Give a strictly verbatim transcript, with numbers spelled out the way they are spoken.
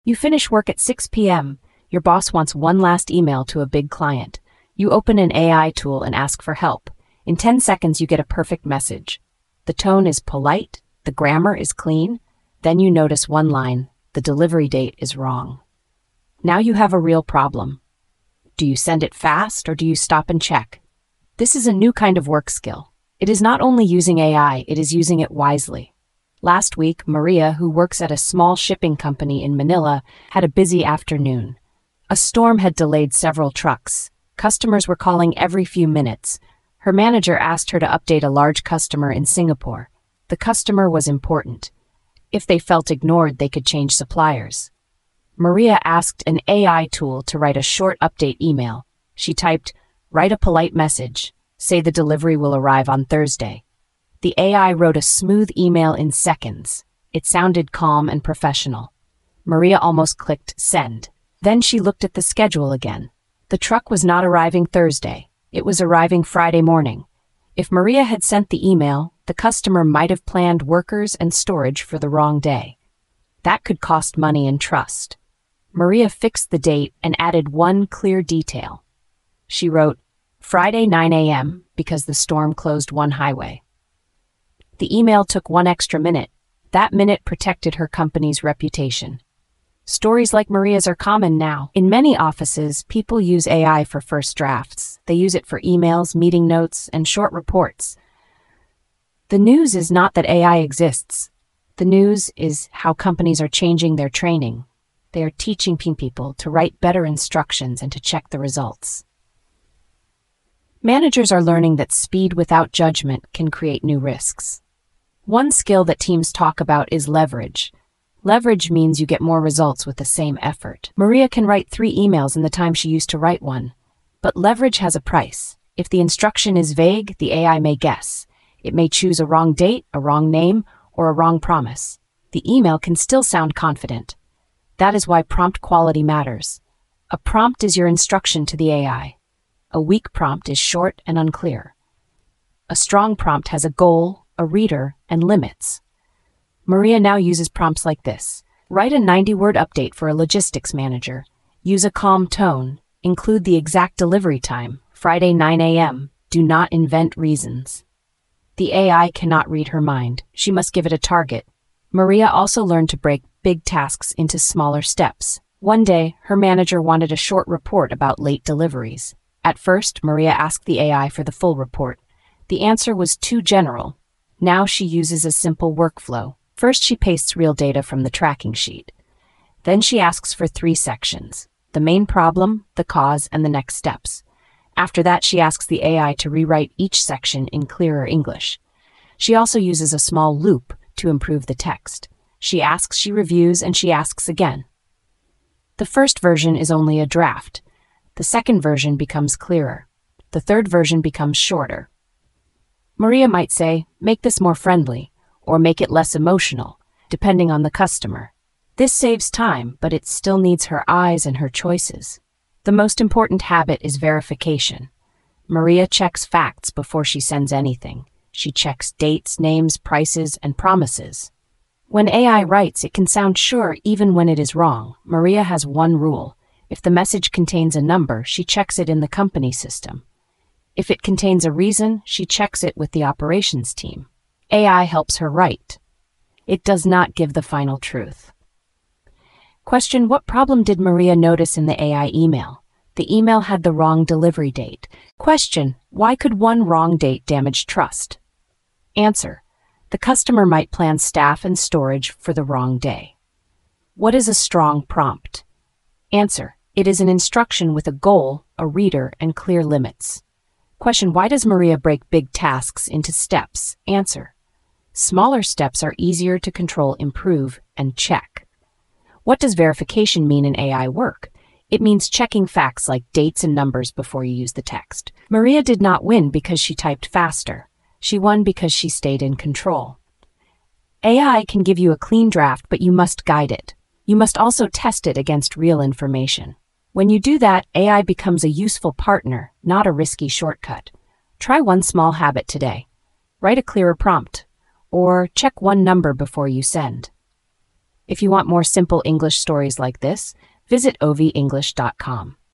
You finish work at six p m Your boss wants one last email to a big client. You open an A I tool and ask for help. In ten seconds, you get a perfect message. The tone is polite, the grammar is clean. Then you notice one line, the delivery date is wrong. Now you have a real problem. Do you send it fast or do you stop and check? This is a new kind of work skill. It is not only using A I, it is using it wisely. Last week, Maria, who works at a small shipping company in Manila, had a busy afternoon. A storm had delayed several trucks. Customers were calling every few minutes. Her manager asked her to update a large customer in Singapore. The customer was important. If they felt ignored, they could change suppliers. Maria asked an A I tool to write a short update email. She typed, "Write a polite message. Say the delivery will arrive on Thursday." The A I wrote a smooth email in seconds. It sounded calm and professional. Maria almost clicked send. Then she looked at the schedule again. The truck was not arriving Thursday. It was arriving Friday morning. If Maria had sent the email, the customer might have planned workers and storage for the wrong day. That could cost money and trust. Maria fixed the date and added one clear detail. She wrote, Friday nine a m because the storm closed one highway. The email took one extra minute. That minute protected her company's reputation. Stories like Maria's are common now. In many offices, people use A I for first drafts. They use it for emails, meeting notes, and short reports. The news is not that A I exists. The news is how companies are changing their training. They are teaching people to write better instructions and to check the results. Managers are learning that speed without judgment can create new risks. One skill that teams talk about is leverage. Leverage means you get more results with the same effort. Maria can write three emails in the time she used to write one. But leverage has a price. If the instruction is vague, the A I may guess. It may choose a wrong date, a wrong name, or a wrong promise. The email can still sound confident. That is why prompt quality matters. A prompt is your instruction to the A I. A weak prompt is short and unclear. A strong prompt has a goal, a reader, and limits. Maria now uses prompts like this. Write a ninety-word update for a logistics manager. Use a calm tone. Include the exact delivery time, Friday nine a m Do not invent reasons. The A I cannot read her mind. She must give it a target. Maria also learned to break big tasks into smaller steps. One day, her manager wanted a short report about late deliveries. At first, Maria asked the A I for the full report. The answer was too general. Now she uses a simple workflow. First, she pastes real data from the tracking sheet. Then she asks for three sections: the main problem, the cause, and the next steps. After that, she asks the A I to rewrite each section in clearer English. She also uses a small loop to improve the text. She asks, she reviews, and she asks again. The first version is only a draft. The second version becomes clearer. The third version becomes shorter. Maria might say, make this more friendly, or make it less emotional, depending on the customer. This saves time, but it still needs her eyes and her choices. The most important habit is verification. Maria checks facts before she sends anything. She checks dates, names, prices, and promises. When A I writes, it can sound sure even when it is wrong. Maria has one rule. If the message contains a number, she checks it in the company system. If it contains a reason, she checks it with the operations team. A I helps her write. It does not give the final truth. Question: what problem did Maria notice in the A I email? The email had the wrong delivery date. Question: why could one wrong date damage trust? Answer: the customer might plan staff and storage for the wrong day. What is a strong prompt? Answer: it is an instruction with a goal, a reader, and clear limits. Question: why does Maria break big tasks into steps? Answer: smaller steps are easier to control, improve, and check. What does verification mean in A I work? It means checking facts like dates and numbers before you use the text. Maria did not win because she typed faster. She won because she stayed in control. A I can give you a clean draft, but you must guide it. You must also test it against real information. When you do that, A I becomes a useful partner, not a risky shortcut. Try one small habit today. Write a clearer prompt, or check one number before you send. If you want more simple English stories like this, visit o v english dot com.